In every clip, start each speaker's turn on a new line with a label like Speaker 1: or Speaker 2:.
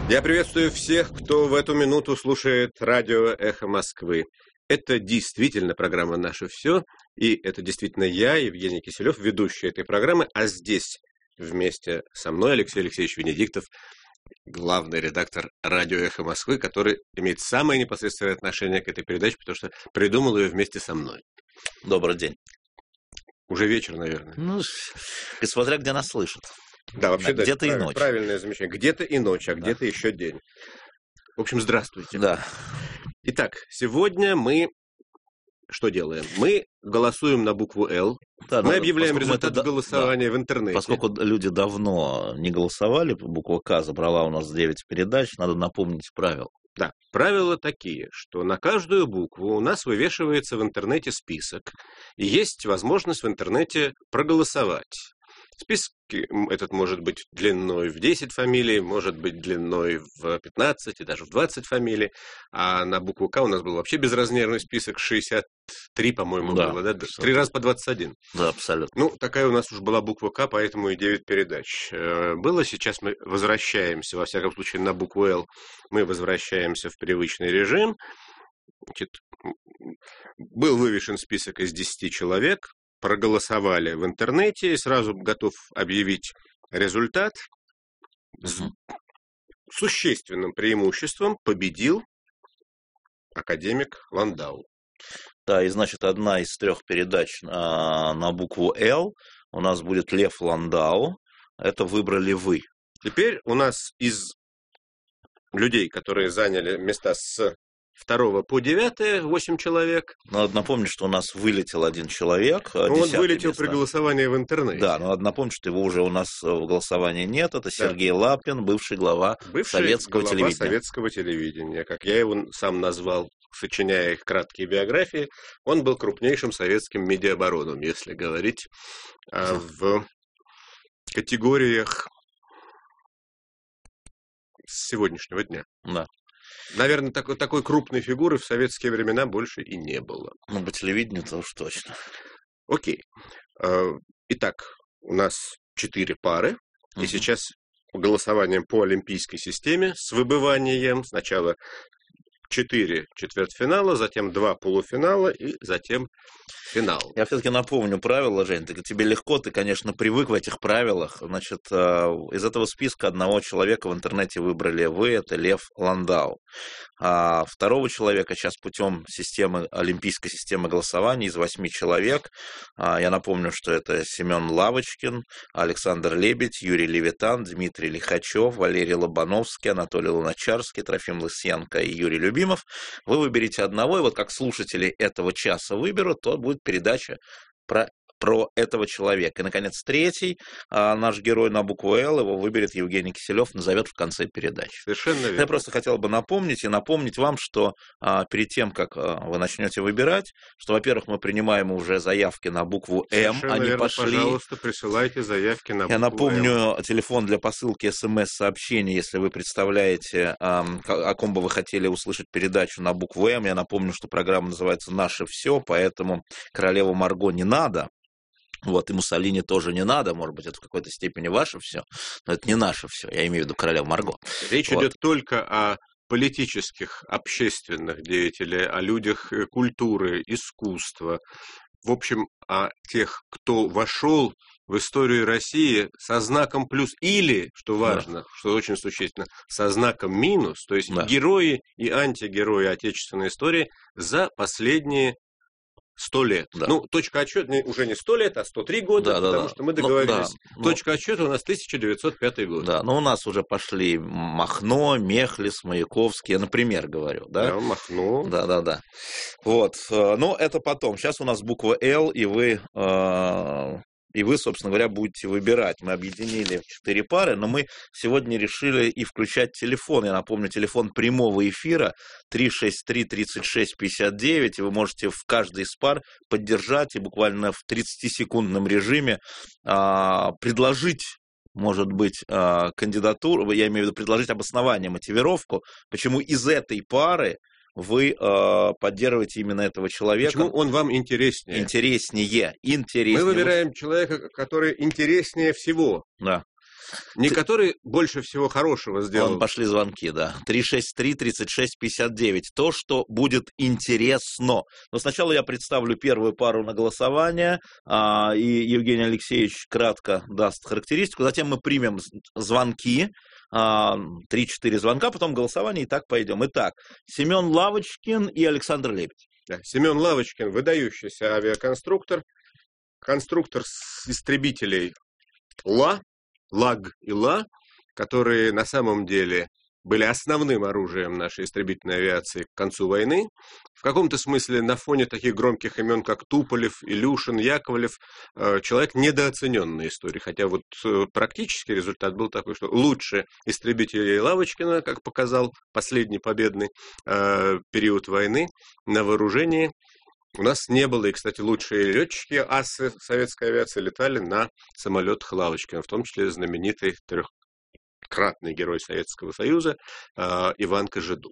Speaker 1: Я приветствую всех, кто в эту минуту слушает радио «Эхо Москвы». Это действительно программа «Наше все», и это действительно я, Евгений Киселев, ведущий этой программы, а здесь вместе со мной Алексей Алексеевич Венедиктов, главный редактор радио «Эхо Москвы», который имеет самое непосредственное отношение к этой передаче, потому что придумал ее вместе со мной.
Speaker 2: Добрый день.
Speaker 1: Уже вечер, наверное.
Speaker 2: Ну, смотря где нас слышат.
Speaker 1: Да, вообще, да,
Speaker 2: где-то и ночь.
Speaker 1: Правильное замечание. Где-то и ночь, а где-то еще день. В общем, здравствуйте.
Speaker 2: Да.
Speaker 1: Итак, сегодня мы что делаем? Мы голосуем на букву «Л». Да, мы объявляем результат голосования в интернете.
Speaker 2: Поскольку люди давно не голосовали, буква «К» забрала у нас 9 передач, надо напомнить правила.
Speaker 1: Да, правила такие, что на каждую букву у нас вывешивается в интернете список, и есть возможность в интернете проголосовать. Список этот может быть длиной в 10 фамилий, может быть длиной в 15 и даже в 20 фамилий. А на букву «К» у нас был вообще безразмерный список, 63, по-моему, было, да? 3 раза по 21.
Speaker 2: Да, абсолютно.
Speaker 1: Ну, такая у нас уж была буква «К», поэтому и 9 передач было. Сейчас мы возвращаемся, во всяком случае, на букву «Л». Мы возвращаемся в привычный режим. Значит, был вывешен список из 10 человек. Проголосовали в интернете, и сразу готов объявить результат. С существенным преимуществом победил академик Ландау.
Speaker 2: Да, и значит, одна из 3 передач на букву «Л» у нас будет Лев Ландау. Это выбрали вы.
Speaker 1: Теперь у нас из людей, которые заняли места с 2 по 9, 8 человек.
Speaker 2: Надо напомнить, что у нас вылетел один человек.
Speaker 1: Он вылетел при голосовании в интернете.
Speaker 2: Да, но надо напомнить, что его уже у нас в голосовании нет. Это Сергей Лапин, бывший глава советского телевидения.
Speaker 1: Как я его сам назвал, сочиняя их краткие биографии, он был крупнейшим советским медиабароном, если говорить в категориях с сегодняшнего дня.
Speaker 2: Да.
Speaker 1: Наверное, такой крупной фигуры в советские времена больше и не было.
Speaker 2: Ну, по телевидению-то уж точно.
Speaker 1: Окей. Итак, у нас 4 пары. И сейчас голосованием по олимпийской системе с выбыванием сначала 4 четвертьфинала, затем 2 полуфинала и затем финал.
Speaker 2: Я все-таки напомню правила, Жень. Тебе легко, ты, конечно, привык в этих правилах. Значит, из этого списка одного человека в интернете выбрали вы, это Лев Ландау. А второго человека сейчас путем олимпийской системы голосования из 8 человек. Я напомню, что это Семен Лавочкин, Александр Лебедь, Юрий Левитан, Дмитрий Лихачев, Валерий Лобановский, Анатолий Луначарский, Трофим Лысенко и Юрий Любимов. Вы выберете одного, и вот как слушатели этого часа выберут, то будет передача про этого человека. И, наконец, 3 наш герой на букву «Л», его выберет Евгений Киселев, назовет в конце передачи.
Speaker 1: Совершенно верно.
Speaker 2: Я просто хотел бы напомнить вам, что перед тем, как вы начнете выбирать, что, во-первых, мы принимаем уже заявки на букву «М», они пошли.
Speaker 1: Пожалуйста, присылайте заявки на букву «М».
Speaker 2: Я напомню, телефон для посылки СМС-сообщений, если вы представляете, о ком бы вы хотели услышать передачу на букву «М». Я напомню, что программа называется «Наше все», поэтому королеву Марго не надо. Вот, и Муссолини тоже не надо, может быть, это в какой-то степени ваше все, но это не наше все, я имею в виду королеву Марго.
Speaker 1: Речь идет только о политических, общественных деятелях, о людях культуры, искусства, в общем, о тех, кто вошел в историю России со знаком плюс или, что важно, что очень существенно, со знаком минус, то есть герои и антигерои отечественной истории за последние 100 лет.
Speaker 2: Да.
Speaker 1: Ну, точка отсчета уже не 100 лет, а 103 года, потому что мы договорились. Точка отсчета у нас 1905 год.
Speaker 2: Да, но у нас уже пошли Махно, Мехлис, Маяковский, я, например, говорю. Да,
Speaker 1: Махно.
Speaker 2: Да. Вот, но это потом. Сейчас у нас буква «Л», и вы, собственно говоря, будете выбирать. Мы объединили 4 пары, но мы сегодня решили и включать телефон. Я напомню, телефон прямого эфира 363-36-59, и вы можете в каждой из пар поддержать и буквально в 30-секундном режиме предложить, может быть, кандидатуру, я имею в виду предложить обоснование, мотивировку, почему из этой пары вы поддерживаете именно этого человека.
Speaker 1: Почему он вам интереснее?
Speaker 2: Интереснее.
Speaker 1: Мы выбираем человека, который интереснее всего.
Speaker 2: Да.
Speaker 1: Не который больше всего хорошего сделал.
Speaker 2: Вон пошли звонки, да. 363-36-59. То, что будет интересно. Но сначала я представлю первую пару на голосование, и Евгений Алексеевич кратко даст характеристику. Затем мы примем звонки, 3-4 звонка, потом голосование, и так пойдем. Итак, Семен Лавочкин и Александр Лебедь.
Speaker 1: Да, Семен Лавочкин, выдающийся авиаконструктор, конструктор с истребителей ЛАГ и ЛА, которые на самом деле были основным оружием нашей истребительной авиации к концу войны. В каком-то смысле на фоне таких громких имен, как Туполев, Илюшин, Яковлев, человек недооцененной истории. Хотя вот практический результат был такой, что лучше истребителей Лавочкина, как показал последний победный период войны, на вооружении у нас не было. И, кстати, лучшие летчики, асы советской авиации летали на самолетах Лавочкина, в том числе знаменитый трехкратный герой Советского Союза Иван Кожедуб.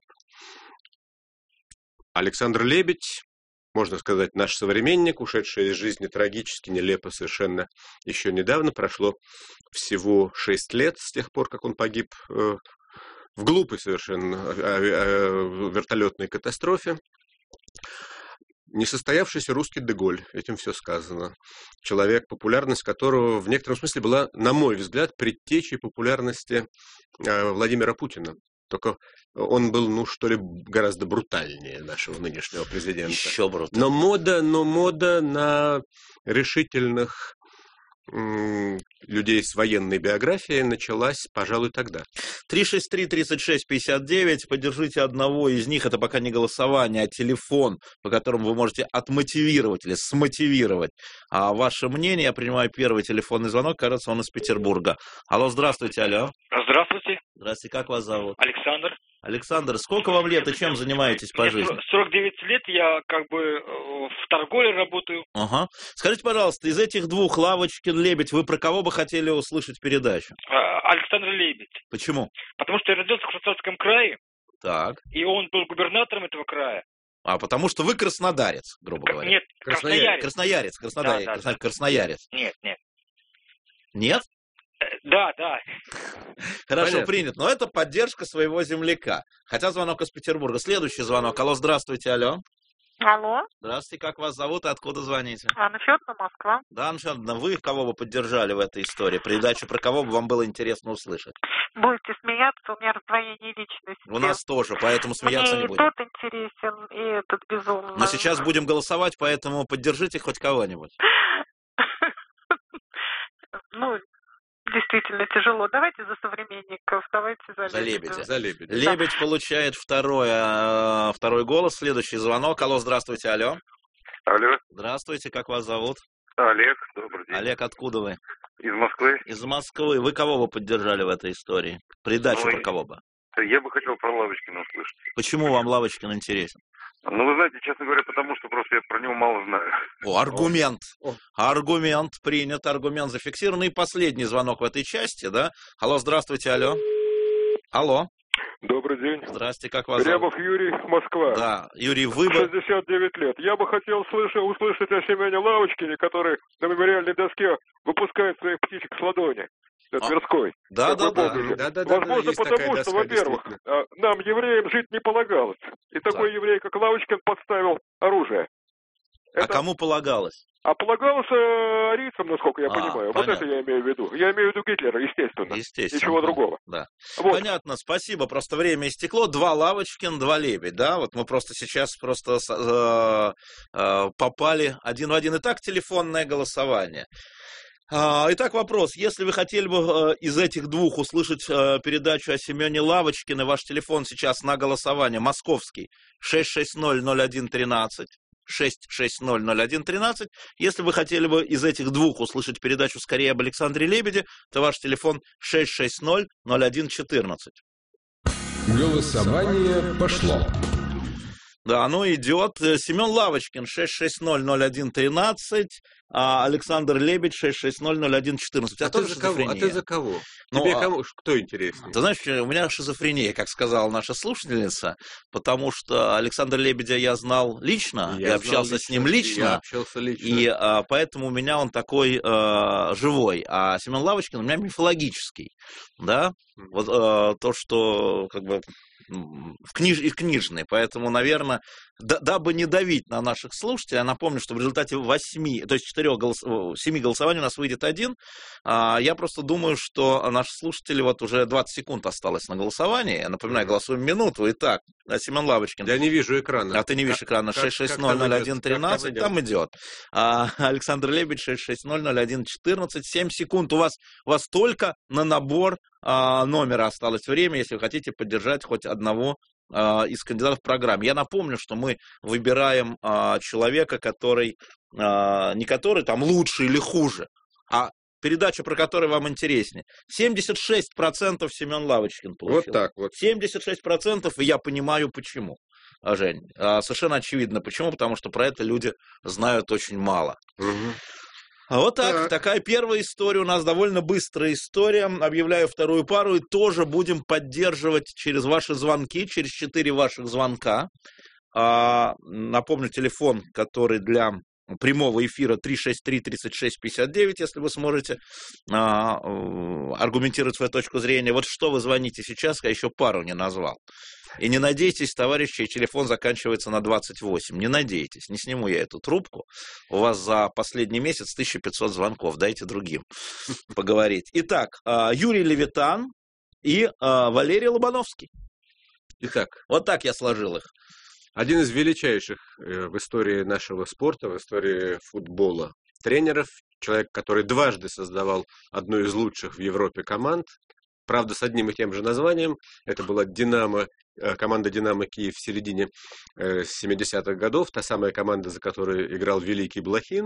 Speaker 1: Александр Лебедь, можно сказать, наш современник, ушедший из жизни трагически, нелепо совершенно еще недавно. Прошло всего 6 лет с тех пор, как он погиб в глупой совершенно вертолетной катастрофе. Несостоявшийся русский Деголь, этим все сказано. Человек, популярность которого в некотором смысле была, на мой взгляд, предтечей популярности Владимира Путина. Только он был, что ли, гораздо брутальнее нашего нынешнего президента.
Speaker 2: Еще брутальнее.
Speaker 1: Но мода на решительных людей с военной биографией началась, пожалуй, тогда.
Speaker 2: 363-36-59. Поддержите одного из них. Это пока не голосование, а телефон, по которому вы можете отмотивировать или смотивировать ваше мнение. Я принимаю первый телефонный звонок. Кажется, он из Петербурга. Алло, здравствуйте, алло.
Speaker 3: Здравствуйте.
Speaker 2: Здравствуйте, как вас зовут?
Speaker 3: Александр.
Speaker 2: Александр, сколько вам лет и чем занимаетесь по жизни?
Speaker 3: 49 лет, я в торговле работаю.
Speaker 2: Ага. Скажите, пожалуйста, из этих двух, Лавочкин, Лебедь, вы про кого бы хотели услышать передачу?
Speaker 3: Александр Лебедь.
Speaker 2: Почему?
Speaker 3: Потому что я родился в Краснодарском крае.
Speaker 2: Так.
Speaker 3: И он был губернатором этого края.
Speaker 2: Потому что вы краснодарец, грубо говоря.
Speaker 3: Нет, Красноярец.
Speaker 2: Красноярец.
Speaker 3: Да.
Speaker 2: Красноярец.
Speaker 3: Нет.
Speaker 2: Нет?
Speaker 3: Да.
Speaker 2: Хорошо,
Speaker 1: Понятно.
Speaker 2: принято. Но это поддержка своего земляка. Хотя звонок из Петербурга. Следующий звонок. Алло, здравствуйте, алло.
Speaker 4: Алло.
Speaker 2: Здравствуйте, как вас зовут и откуда звоните?
Speaker 4: Анна Федоровна, Москва.
Speaker 2: Да, Анна Федоровна, вы кого бы поддержали в этой истории? Передачу про кого бы вам было интересно услышать?
Speaker 4: Будете смеяться, у меня раздвоение личности.
Speaker 2: У нас тоже, поэтому смеяться
Speaker 4: Мне
Speaker 2: не
Speaker 4: и
Speaker 2: будем.
Speaker 4: тот интересен, и этот безумно.
Speaker 2: Но сейчас будем голосовать, поэтому поддержите хоть кого-нибудь.
Speaker 4: Действительно тяжело. Давайте за современников, давайте за Лебедя.
Speaker 1: За Лебедя.
Speaker 2: Лебедь получает второй голос. Следующий звонок. Алло, здравствуйте, алло.
Speaker 5: Алло,
Speaker 2: Здравствуйте, как вас зовут?
Speaker 5: Олег, добрый день.
Speaker 2: Олег, откуда вы?
Speaker 5: Из Москвы.
Speaker 2: Из Москвы. Вы кого бы поддержали в этой истории? Передачу про кого бы?
Speaker 5: Я бы хотел про Лавочкина услышать.
Speaker 2: Почему вам Лавочкин интересен?
Speaker 5: Вы знаете, честно говоря, потому что просто я про него мало знаю.
Speaker 2: Аргумент.
Speaker 1: О.
Speaker 2: Аргумент принят, аргумент зафиксирован. И последний звонок в этой части, да? Алло, здравствуйте, алло. Алло.
Speaker 6: Добрый день.
Speaker 2: Здрасте, как вас зовут?
Speaker 6: Рябов Юрий, Москва.
Speaker 2: Да, Юрий, вы бы...
Speaker 6: 69 лет. Я бы хотел услышать о Семене Лавочкине, который на мемориальной доске выпускает своих птичек с ладони. Это Тверской.
Speaker 2: Да.
Speaker 6: Возможно,
Speaker 1: есть такая
Speaker 6: потому
Speaker 1: доска,
Speaker 6: что, во-первых,
Speaker 1: действительно.
Speaker 6: нам, евреям, жить не полагалось. И такой еврей, как Лавочкин, подставил оружие.
Speaker 2: А кому полагалось?
Speaker 6: А полагалось арийцам, насколько я понимаю.
Speaker 2: понятно.
Speaker 6: Вот это я имею в виду. Я имею в виду Гитлера, естественно. Ничего другого.
Speaker 2: Да.
Speaker 6: Вот.
Speaker 2: Понятно, спасибо. Просто время истекло. 2 Лавочкин, 2 Лебедь, да? Вот мы просто сейчас попали один в один. Итак, телефонное голосование. Итак, вопрос. Если вы хотели бы из этих двух услышать передачу о Семене Лавочкине, ваш телефон сейчас на голосование московский 660-01-13. 660-01-13. Если вы хотели бы из этих двух услышать передачу скорее об Александре Лебеде, то ваш телефон 660-01-14.
Speaker 7: Голосование пошло.
Speaker 2: Да, оно идет. Семен Лавочкин, 660-01-13, а Александр Лебедь, 660-01-14.
Speaker 1: А ты за кого? А ты за кого?
Speaker 2: Ну,
Speaker 1: Тебе кому? Кто интереснее?
Speaker 2: Ты знаешь, у меня шизофрения, как сказала наша слушательница, потому что Александра Лебедя я знал лично, я общался с ним лично.
Speaker 1: Я общался лично.
Speaker 2: И поэтому у меня он такой живой. А Семен Лавочкин у меня мифологический. Да? Вот то, что как бы книжный. Поэтому, наверное, дабы не давить на наших слушателей, я напомню, что в результате 7 голосований у нас выйдет один. Я просто думаю, что наши слушатели, вот уже 20 секунд осталось на голосовании. Я напоминаю, голосуем минуту. Итак, Семен Лавочкин.
Speaker 1: Я не вижу экрана.
Speaker 2: А ты не видишь экрана. 660-01-13, там идет. Александр Лебедь, 660-01-14. 7 секунд. У вас только на набор номера осталось время, если вы хотите поддержать хоть одного из кандидатов в программе. Я напомню, что мы выбираем человека, который не который там лучше или хуже, а передача, про которую вам интереснее. 76% Семен Лавочкин получил.
Speaker 1: Вот так вот.
Speaker 2: 76%, и я понимаю, почему. Жень, совершенно очевидно, почему, потому что про это люди знают очень мало.
Speaker 1: Угу.
Speaker 2: Вот так, такая первая история, у нас довольно быстрая история. Объявляю вторую пару и тоже будем поддерживать через ваши звонки, через 4 ваших звонка. Напомню, телефон, который для прямого эфира 363-36-59, если вы сможете аргументировать свою точку зрения. Вот что вы звоните сейчас, я еще пару не назвал. И не надейтесь, товарищи, чей телефон заканчивается на 28. Не надейтесь, не сниму я эту трубку. У вас за последний месяц 1500 звонков, дайте другим поговорить. Итак, Юрий Левитан и Валерий Лобановский.
Speaker 1: Итак,
Speaker 2: вот так я сложил их.
Speaker 1: Один из величайших в истории нашего спорта, в истории футбола тренеров, человек, который дважды создавал одну из лучших в Европе команд, правда, с одним и тем же названием. Это была команда «Динамо Киев» в середине 70-х годов, та самая команда, за которой играл великий Блохин,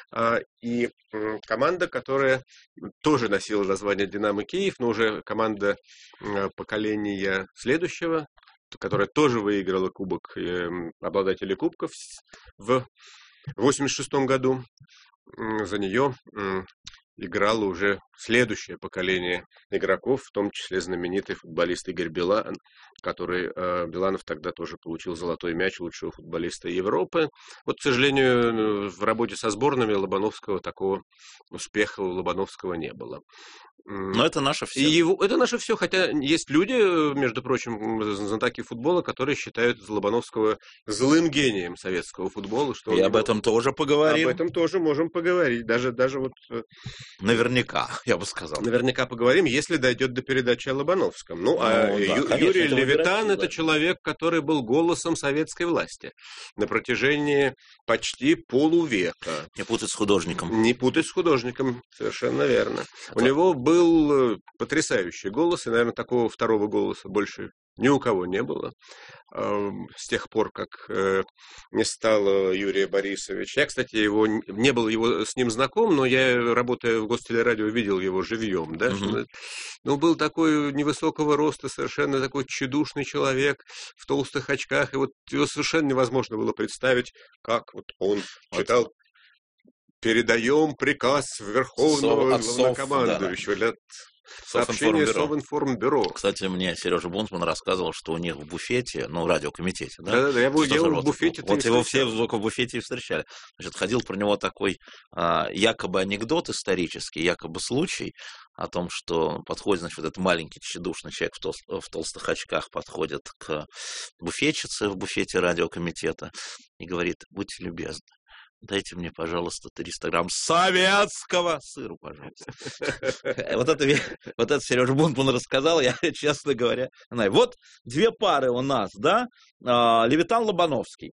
Speaker 1: и команда, которая тоже носила название «Динамо Киев», но уже команда поколения следующего, которая тоже выиграла кубок обладателей кубков в 1986 году. За нее играло уже следующее поколение игроков, в том числе знаменитый футболист Игорь Билан, который Биланов тогда тоже получил золотой мяч лучшего футболиста Европы. Вот, к сожалению, в работе со сборными Лобановского такого успеха у Лобановского не было.
Speaker 2: Но это наше все.
Speaker 1: Это наше все, хотя есть люди, между прочим, знатоки футбола, которые считают Лобановского злым гением советского футбола. Что
Speaker 2: и об этом тоже поговорим.
Speaker 1: Об этом тоже можем поговорить. Даже вот...
Speaker 2: Наверняка, я бы сказал.
Speaker 1: Наверняка поговорим, если дойдет до передачи о Лобановском. Юрий Левитан – это человек, который был голосом советской власти на протяжении почти полувека.
Speaker 2: Не путать с художником.
Speaker 1: Не путать с художником, совершенно верно. У него был потрясающий голос, и, наверное, такого второго голоса больше ни у кого не было с тех пор, как не стало Юрия Борисовича. Я, кстати, не был с ним знаком, но я, работая в Гостелерадио, видел его живьем. Да? Ну, был такой невысокого роста, совершенно такой тщедушный человек в толстых очках, и вот его совершенно невозможно было представить, как вот он читал «Передаем приказ Верховного Главнокомандующего». Да. Сообщение Совинформбюро.
Speaker 2: Кстати, мне Сережа Бунтман рассказывал, что у них в буфете, радиокомитете, да?
Speaker 1: Да, я был в буфете.
Speaker 2: Вот его все в буфете и встречали. Значит, ходил про него такой якобы анекдот исторический, якобы случай о том, что подходит, значит, вот этот маленький тщедушный человек в толстых очках подходит к буфетчице в буфете радиокомитета и говорит: будьте любезны, дайте мне, пожалуйста, 300 грамм советского сыра, пожалуйста. Вот это Сережа Бунтман рассказал, я, честно говоря, знаю. Вот две пары у нас, да? Левитан, Лобановский.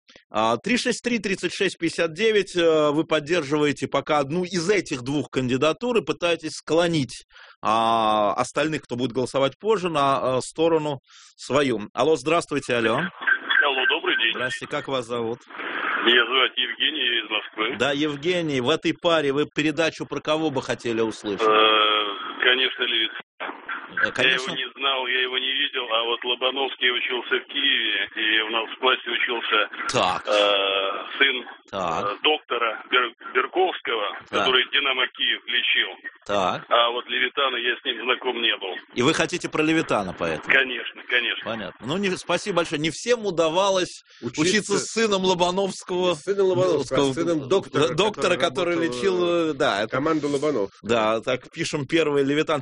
Speaker 2: 363-36-59, вы поддерживаете пока одну из этих двух кандидатур и пытаетесь склонить остальных, кто будет голосовать позже, на сторону свою. Алло, здравствуйте, алло.
Speaker 7: Алло, добрый день.
Speaker 2: Здравствуйте, как вас зовут?
Speaker 7: Меня зовут Евгений, я из Москвы.
Speaker 2: Да, Евгений, в этой паре вы передачу про кого бы хотели услышать?
Speaker 7: Конечно, Левитан. Я
Speaker 2: конечно.
Speaker 7: его не знал, я его не видел, а вот Лобановский учился в Киеве, и у нас в классе учился
Speaker 2: Так,
Speaker 7: сын
Speaker 2: так,
Speaker 7: доктора Берковского, который Динамо Киев лечил.
Speaker 2: так.
Speaker 7: А вот Левитана я с ним знаком не был.
Speaker 2: И вы хотите про Левитана поэтому?
Speaker 7: Конечно, конечно.
Speaker 2: Понятно. Ну, спасибо большое. Не всем удавалось учиться с сыном Лобановского.
Speaker 1: Сыном Лобановского, сыном доктора,
Speaker 2: который лечил, да, это...
Speaker 1: команду Лобанов.
Speaker 2: Да, так, пишем первый Левитан.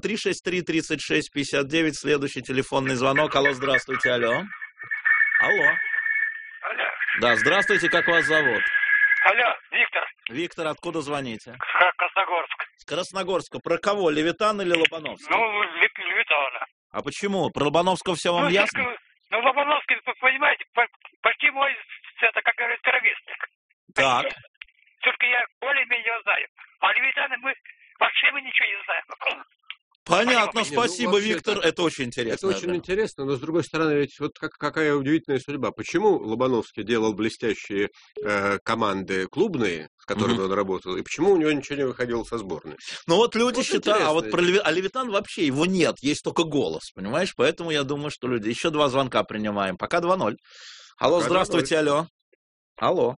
Speaker 2: 363-36-59, следующий телефонный звонок. Алло, здравствуйте, алло. Алло.
Speaker 3: Алло.
Speaker 2: Да, здравствуйте, как вас зовут?
Speaker 3: Алло, Виктор,
Speaker 2: Виктор, откуда звоните?
Speaker 3: Красногорск.
Speaker 2: С Красногорска. Про кого, Левитан или Лобановский?
Speaker 3: Левитана.
Speaker 2: А почему? Про Лобановского все вам ясно?
Speaker 3: Ну, Лобановский, вы понимаете, почти мой, это, как говорят, ровесник.
Speaker 2: Так.
Speaker 3: Только я более-менее его знаю. А Левитана вообще мы ничего не знаем.
Speaker 2: Понятно, спасибо,
Speaker 1: вообще
Speaker 2: Виктор, это очень интересно.
Speaker 1: Это очень интересно, но с другой стороны, ведь вот какая удивительная судьба. Почему Лобановский делал блестящие команды клубные, с которыми он работал, и почему у него ничего не выходило со сборной?
Speaker 2: Ну вот люди
Speaker 1: Вот
Speaker 2: считают, а вот
Speaker 1: интересно.
Speaker 2: про Левитан вообще его нет, есть только голос, понимаешь? Поэтому я думаю, что люди... Еще 2 звонка принимаем, пока 2-0. Алло,
Speaker 1: Пока
Speaker 2: здравствуйте,
Speaker 1: 2-0.
Speaker 2: алло. Алло.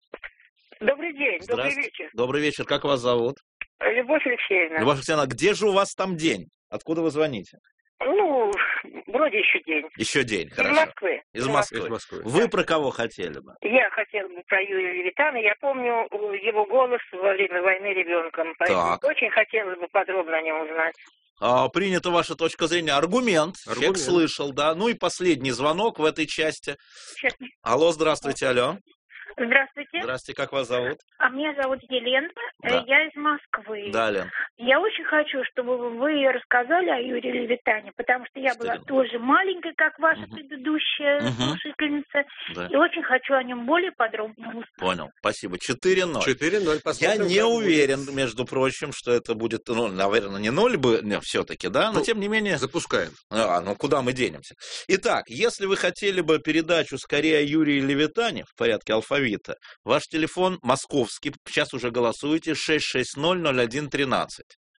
Speaker 4: Добрый день, добрый
Speaker 2: Здравствуйте.
Speaker 4: вечер.
Speaker 2: Добрый вечер, как вас зовут?
Speaker 4: Любовь Алексеевна.
Speaker 2: Любовь Алексеевна, где же у вас там день? Откуда вы звоните?
Speaker 4: Ну, вроде еще день.
Speaker 2: Еще день,
Speaker 4: Из
Speaker 2: хорошо.
Speaker 4: Москвы.
Speaker 2: Из
Speaker 1: Из
Speaker 2: Москвы.
Speaker 1: Москвы.
Speaker 2: Вы про кого хотели бы?
Speaker 4: Я хотела бы про Юрия Левитана. Я помню его голос во время войны ребенком. Поэтому
Speaker 2: Так.
Speaker 4: очень хотелось бы подробно о нем узнать.
Speaker 2: Принята ваша точка зрения. Аргумент. Человек слышал, да. Ну и последний звонок в этой части.
Speaker 4: Сейчас.
Speaker 2: Алло, здравствуйте, алло.
Speaker 4: Здравствуйте.
Speaker 2: Здравствуйте, как вас зовут?
Speaker 4: А меня зовут Елена.
Speaker 2: Да.
Speaker 4: Я из Москвы.
Speaker 2: Да, Лен.
Speaker 4: Я очень хочу, чтобы вы рассказали о Юрии Левитане, потому что я была тоже маленькой, как ваша предыдущая слушательница,
Speaker 2: Да.
Speaker 4: и очень хочу о нем более подробно узнать.
Speaker 2: Понял, спасибо. 4-0.
Speaker 1: 4-0.
Speaker 2: Я не уверен, между прочим, что это будет, ну, наверное, не 0 бы все-таки, да, но тем не менее...
Speaker 1: Запускаем.
Speaker 2: Ну куда мы денемся? Итак, если вы хотели бы передачу скорее о Юрии Левитане в порядке алфавита, ваш телефон московский, сейчас уже голосуете, 660-01-13.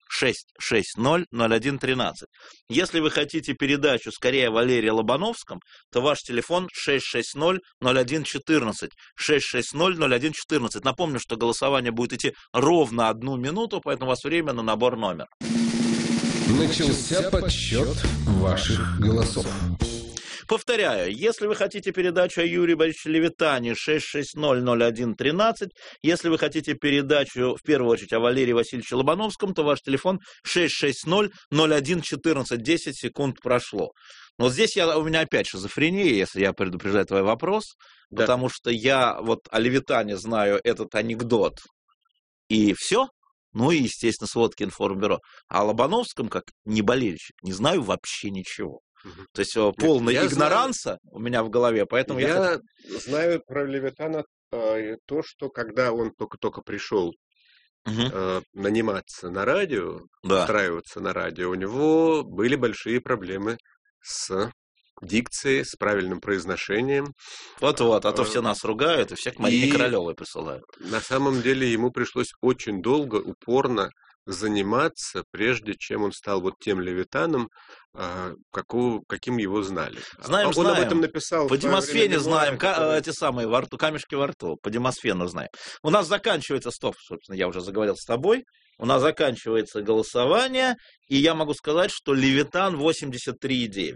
Speaker 2: 660-01-13. Если вы хотите передачу скорее о Валерии Лобановском, то ваш телефон 660-01-14. 660-01-14. Напомню, что голосование будет идти ровно 1 минуту, поэтому у вас время на набор номера.
Speaker 8: Начался подсчет ваших голосов.
Speaker 2: Повторяю, если вы хотите передачу о Юрии Борисовиче Левитане, 660-01-13. Если вы хотите передачу, в первую очередь, о Валерии Васильевиче Лобановском, то ваш телефон 660-01-14. 10 секунд прошло. Но вот здесь у меня опять шизофрения, если я предупреждаю твой вопрос,
Speaker 1: Да.
Speaker 2: потому что я вот о Левитане знаю этот анекдот, и все. Ну и, естественно, сводки информбюро. А о Лобановском, как не болельщик, не знаю вообще ничего. То есть полная игноранса у меня в голове, поэтому
Speaker 1: я знаю про Левитана то, что когда он только пришел наниматься на радио, устраиваться на радио, у него были большие проблемы с дикцией, с правильным произношением.
Speaker 2: Вот-вот, а то все нас ругают и всех к Марине Королевой присылают.
Speaker 1: На самом деле ему пришлось очень долго, упорно заниматься, прежде чем он стал вот тем Левитаном, каким его знали.
Speaker 2: Знаем,
Speaker 1: он об этом написал.
Speaker 2: По Демосфене знаем, эти самые камешки во рту, по Демосфену знаем. У нас заканчивается, собственно, я уже заговорил с тобой, у нас заканчивается голосование, и я могу сказать, что Левитан 83,9.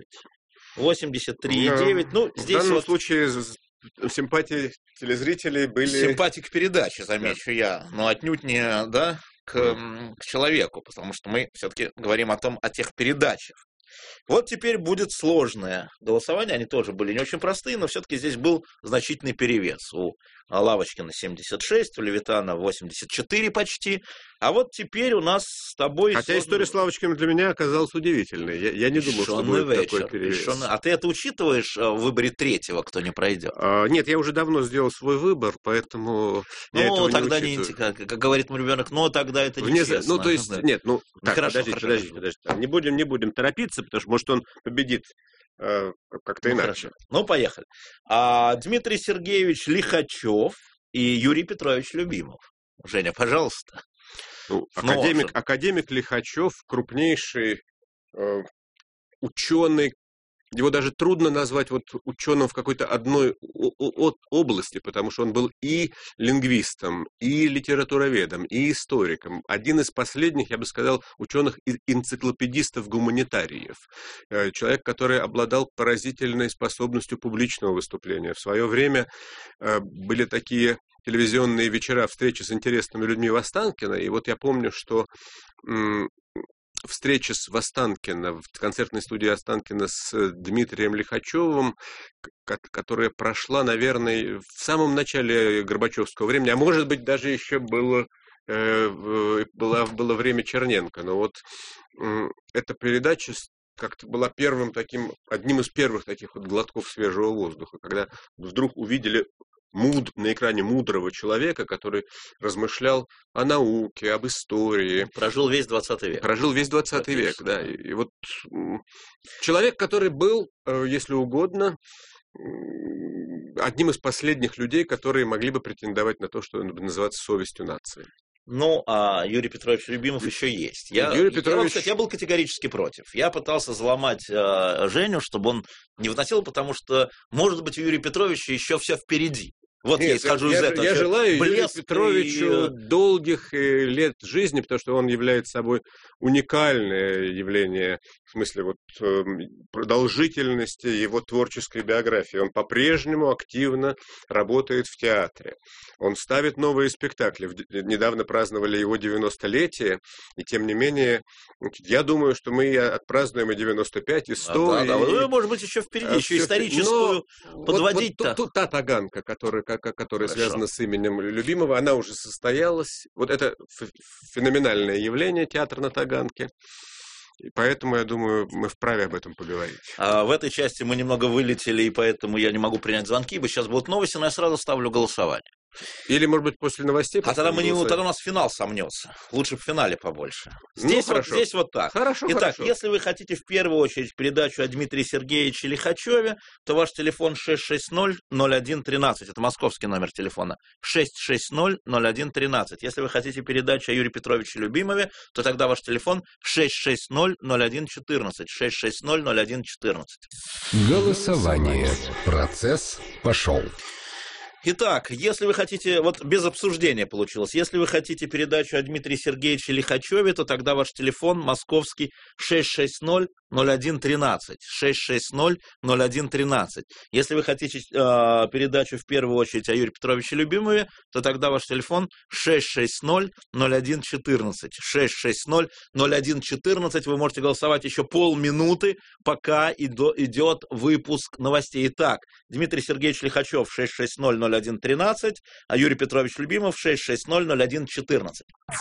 Speaker 2: 83,9, ну, здесь
Speaker 1: в данном случае симпатии телезрителей были...
Speaker 2: Симпатии к передаче, замечу я, но отнюдь не, да, к человеку, потому что мы все-таки говорим о тех передачах. Вот теперь будет сложное голосование, они тоже были не очень простые, но все-таки здесь был значительный перевес. У Лавочкина 76, у Левитана 84 почти, а вот теперь у нас с тобой...
Speaker 1: Хотя история с Лавочкиным для меня оказалась удивительной. Я не думал, что будет такой перевес.
Speaker 2: А ты это учитываешь в выборе третьего, кто не пройдет?
Speaker 1: Нет, я уже давно сделал свой выбор, поэтому я этого
Speaker 2: тогда
Speaker 1: не учитываю.
Speaker 2: как говорит мой ребенок, тогда это нечестно.
Speaker 1: Ну, то есть, нет, так,
Speaker 2: хорошо,
Speaker 1: подождите. Не будем торопиться, потому что, может, он победит как-то иначе.
Speaker 2: Хорошо. Поехали. Дмитрий Сергеевич Лихачев и Юрий Петрович Любимов. Женя, пожалуйста.
Speaker 1: Академик Лихачев крупнейший ученый. Его даже трудно назвать вот ученым в какой-то одной области, потому что он был и лингвистом, и литературоведом, и историком. Один из последних, я бы сказал, ученых-энциклопедистов-гуманитариев. Человек, который обладал поразительной способностью публичного выступления. В свое время были такие телевизионные вечера встречи с интересными людьми в Останкино, и вот я помню, что встреча с Останкино, в концертной студии Останкино с Дмитрием Лихачевым, которая прошла, наверное, в самом начале Горбачевского времени, а может быть, даже еще было время Черненко. Но вот эта передача как-то была одним из первых таких вот глотков свежего воздуха, когда вдруг увидели на экране мудрого человека, который размышлял о науке, об истории.
Speaker 2: Прожил весь 20 век.
Speaker 1: Прожил весь 20 век, да. И вот человек, который был, если угодно, одним из последних людей, которые могли бы претендовать на то, что называется совестью нации.
Speaker 2: Ну, а Юрий Петрович Любимов еще есть. Я был категорически против. Я пытался взломать Женю, чтобы он не вносил, потому что, может быть, у Юрия Петровича еще все впереди. Вот я исхожу из этого.
Speaker 1: Я желаю Юрию Петровичу долгих лет жизни, потому что он является собой уникальное явление, в смысле вот продолжительности его творческой биографии. Он по-прежнему активно работает в театре. Он ставит новые спектакли. Недавно праздновали его 90-летие, и тем не менее, я думаю, что мы отпразднуем и 95, и 100.
Speaker 2: Да, может быть, еще впереди, еще историческую подводить-то.
Speaker 1: Вот та таганка, которая связана с именем Любимова, она уже состоялась. Вот это феноменальное явление, театр на Таганке. И поэтому, я думаю, мы вправе об этом поговорить.
Speaker 2: В этой части мы немного вылетели, и поэтому я не могу принять звонки, ибо сейчас будут новости, но я сразу ставлю голосование.
Speaker 1: Или, может быть, после новостей?
Speaker 2: Тогда у нас финал сомнется. Лучше в финале побольше. Здесь вот так.
Speaker 1: Хорошо,
Speaker 2: Итак, если вы хотите в первую очередь передачу о Дмитрии Сергеевиче Лихачеве, то ваш телефон 660-0113. Это московский номер телефона. 660-0113. Если вы хотите передачу о Юрии Петровиче Любимове, то тогда ваш телефон 660-0114. 660-0114.
Speaker 8: Голосование. Процесс пошел.
Speaker 2: Итак, если вы хотите, вот без обсуждения получилось, если вы хотите передачу о Дмитрии Сергеевиче Лихачеве, то тогда ваш телефон московский 660-0113, 660-0113. Если вы хотите передачу в первую очередь о Юрии Петровиче Любимове, то тогда ваш телефон 660-0114, 660-0114. Вы можете голосовать еще полминуты, пока идет выпуск новостей. Итак, Дмитрий Сергеевич Лихачев 660-0113, а Юрий Петрович Любимов 660-0114.